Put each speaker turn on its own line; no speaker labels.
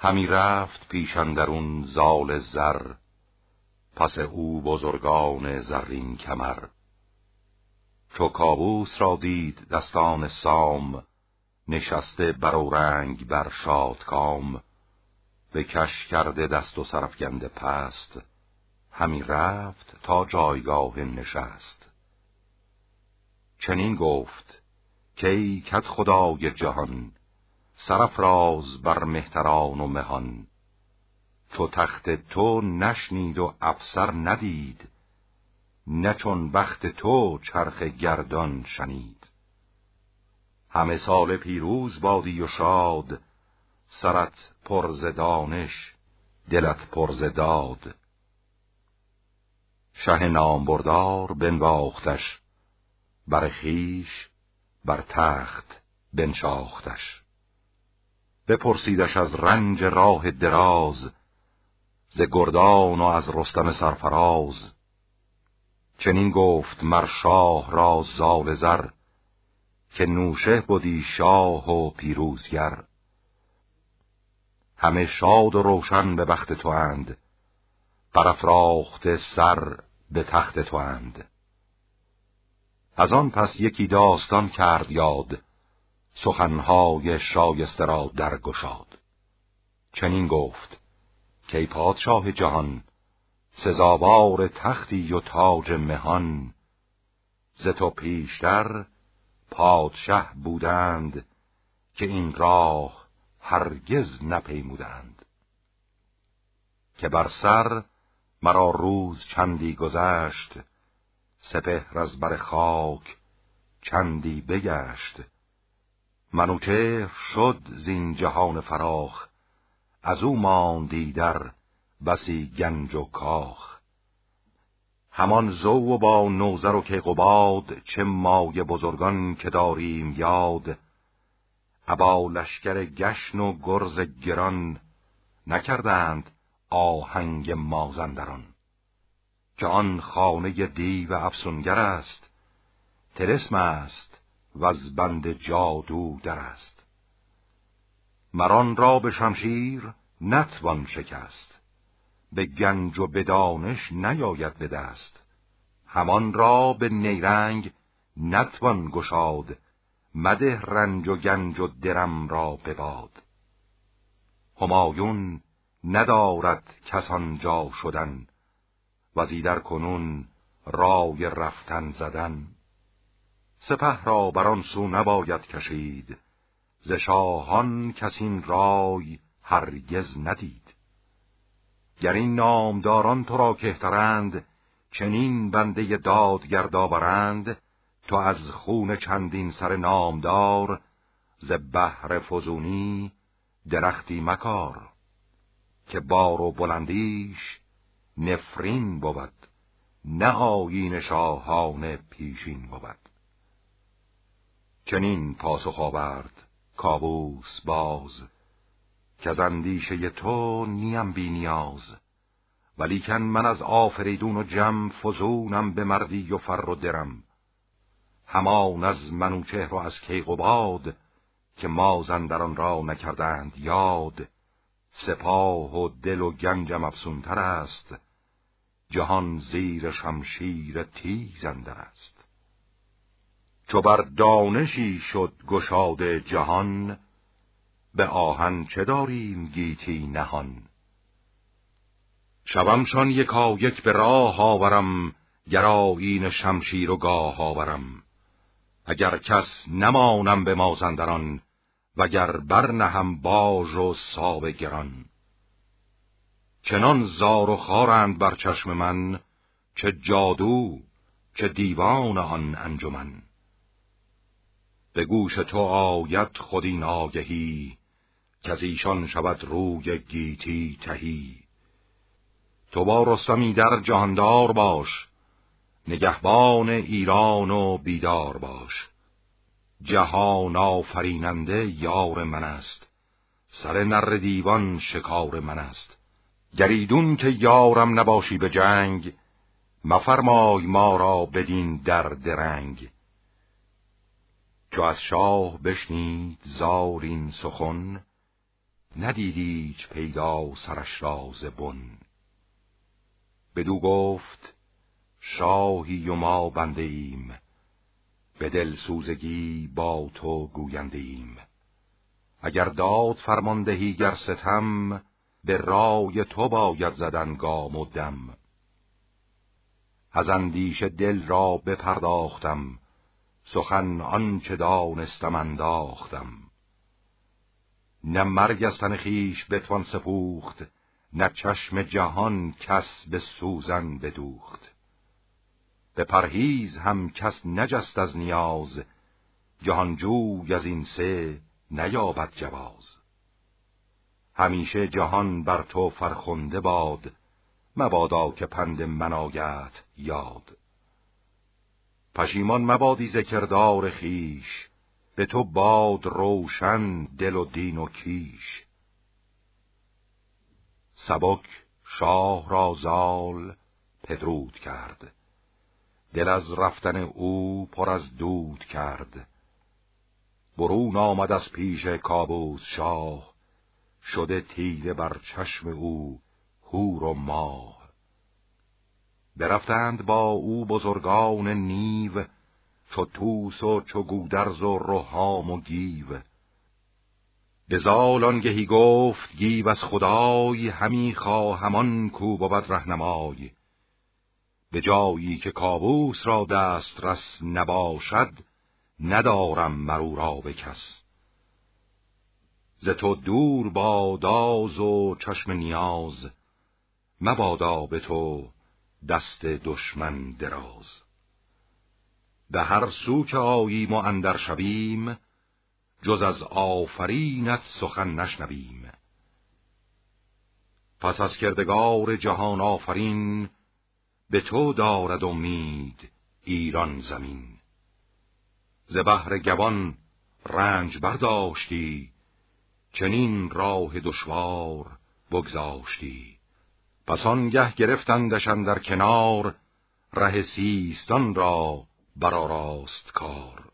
همی رفت پیش اندرون زال زر، پس او بزرگان زرین کمر. چو کاووس را دید دستان سام، نشسته برورنگ بر شادکام. به کش کرده دست و سرافگنده پست، همی رفت تا جایگاه نشست. چنین گفت که ای کدخدای جهان، سرافراز بر مهتران و مهان. چو تخت تو نشنید و افسر ندید، نه چون بخت تو چرخ گردان شنید. همه سال پیروز بادی و شاد، سرت پر ز دانش دلت پر ز داد. شه نامبردار بنواختش، بر خویش بر تخت بنشاختش. بپرسیدش از رنج راه دراز، ز گردان و از رستم سرفراز. چنین گفت مر شاه را زال زر، که نوشه بودی شاه و پیروزگر. همه شاد و روشن به بخت تو اند، برافراخته سر به تخت تو اند. از آن پس یکی داستان کرد یاد، سخنهای شایسته را درگشاد. چنین گفت که ای پادشاه جهان، سزاوار تختی و تاج مهان. ز تو پیشتر پادشه بودند، که این راه هرگز نپیمودند. که بر سر مرا روز چندی گذشت، سپهر از بر خاک چندی بگشت. منوچهر شد زین جهان فراخ، از او ماندی در بسی گنج و کاخ. همان زو و با نوذر و کیقباد، چه مایه بزرگان که داریم یاد. ابا لشکر گشن و گرز گران، نکردند آهنگ مازندران. که آن خانه دیو افسونگر است، طلسم است و از بند جادو در است. مران را به شمشیر نتوان شکست، به گنج و به دانش نیاید به دست. همان را به نیرنگ نتوان گشاد، مده رنج و گنج و درم را به باد. همایون ندارد کسان جا شدن، وزیدر کنون رای رفتن زدن. سپه را بران سو نباید کشید، ز شاهان کسین رای هرگز ندید. گر این نامداران تو را کهترند، چنین بنده دادگرد آورند. تو از خون چندین سر نامدار، ز بهر فزونی درختی مکار. که بار و بلندیش نفرین بود، نه آیین شاهان پیشین بود. چنین پاسخ آورد کاووس باز، که از اندیشه تو نیم بی نیاز. ولیکن من از آفریدون و جم، فزونم به مردی و فر و درم. همان از منوچهر و از کیقباد، که مازندران را نکردند یاد. سپاه و دل و گنجم افسونتر است، جهان زیر شمشیر تیز اندر است. چو بر دانشی شد گشاد جهان، به آهن چه داریم گیتی نهان. شومشان یکا یک به راه آورم، گرایین شمشیر و گاه آورم. اگر کس نمانم به مازندران، وگر برنهم باژ و ساو گران. چنان زار و خارند بر چشم من، چه جادو چه دیوان آن انجمن. به گوش تو آید خود این آگهی، که از ایشان شود روی گیتی تهی. تو با رستمی در جهاندار باش، نگهبان ایران و بیدار باش. جهان آفریننده یار من است، سر نره دیوان شکار من است. گریدون که یارم نباشی به جنگ، مفرمای ما را بدین در درنگ. چو از شاه بشنید زار این سخن، ندیدی هیچ پیدا سرش را ز بن. بدو گفت شاهی و ما بنده ایم، به دل سوزگی با تو گوینده ایم. اگر داد فرماندهی گر ستم، به رای تو باید زدن گام و دم. از اندیشه دل را بپرداختم، سخن آنچه دانستم انداختم. نه مرگ از تن خویش بتوان سپوخت، نه چشم جهان کس به سوزن بدوخت. به پرهیز هم کس نجست از نیاز، جهانجوی از این سه نیابد جواز. همیشه جهان بر تو فرخنده باد، مبادا که پند من آیدت یاد. پشیمان مبادی ز کردار خویش، به تو باد روشن دل و دین و کیش. سبک شاه را زال پدرود کرد، دل از رفتن او پر از دود کرد. برون آمد از پیش کاووس شاه، شده تیره بر چشم او هور و ماه. برفتند با او بزرگان نیو، چو طوس و چو گودرز و رهام و گیو. به زال آنگهی گفت گیو از خدای، همی خواهم آن کو بود رهنمای. به جایی که کاووس را دست رس نباشد، ندارم مرو را به کس. ز تو دور باداز و چشم نیاز، مبادا به تو دست دشمن دراز. به هر سو که آییم و اندر شویم، جز از آفرینت سخن نشنویم. پس از کردگار جهان آفرین، به تو دارد امید ایران زمین. ز بهر گوان رنج برداشتی، چنین راه دشوار بگذاشتی. پس آنگه گرفتندش اندر کنار، ره سیستان را برآراست کار.